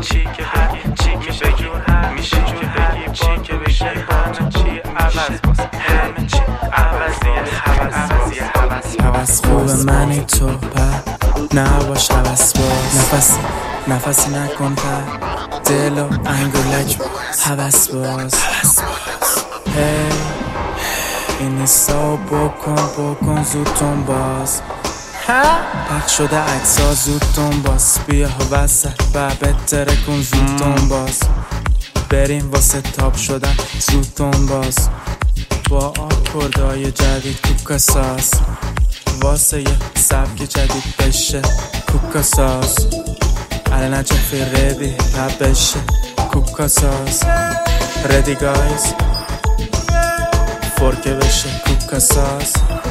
چی که بگی چی میشه جور میشه جور بگی چی که بگی همه چی عوض باز همه چی عوضیه حوض خوب منی تو پر نباش حوض باز نفسی نکن پر دل و انگولک حوض باز هی این نیستا بکن زودتون باز پخش شده عکسا زودتون باز بیا وسط و بهتره کن زودتون باز بریم واسه تاپ شدن زودتون باز با آکوردای جدید کوکاساس واسه یه سبک جدید بشه کوکاساس الان نجفی ردی پپ بشه کوکاساس ردی گایز فرکه بشه کوکاساس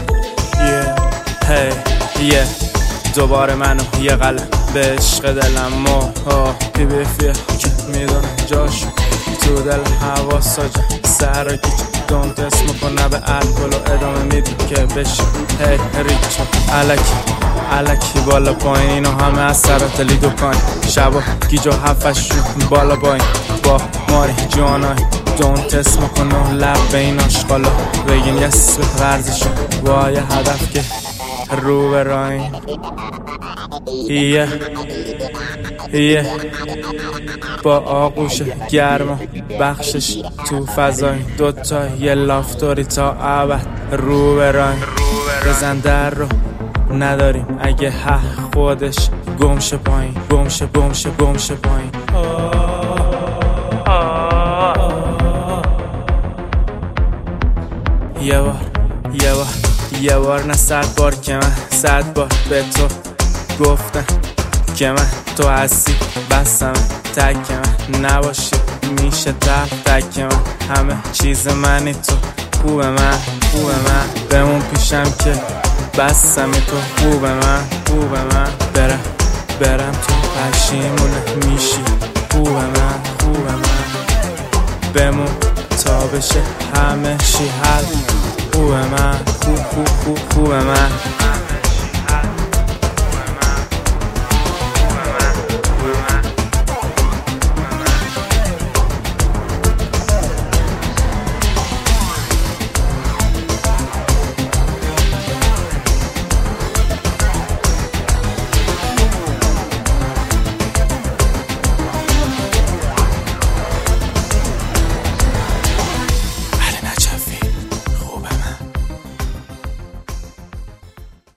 هی دوباره منو یه قلم به عشق دلم پی بیفیه که میدونه جاشو تو دل حواسا جا سر رو گیچ دونت اسم کنه به الکل و ادامه میدی که بشه هی ریچا علکی بالا پایین اینو همه از سرات لیدو پایین شبا گیجا هفتشون بالا پایین با ماری جوانای دونت اسم کنه لب به این آشقالا بگیم یه اسم ورزشون با یه هدف که رو به راین با آغوش گرما بخشش تو فضای دوتا یه لافتوری تا ابد رو به راین بزن در رو نداریم اگه خودش گمشه پایین گمشه پایین یه بار نه 100 بار که من 100 بار به تو گفتم که من تو هستی بسم تک من نباشی میشه تک من همه چیز منی تو خوب من بمون پیشم که بسم تو خوب من برم تو پشیمونه میشی خوب من بمون تا بشه همه چی حل خوب من خوب من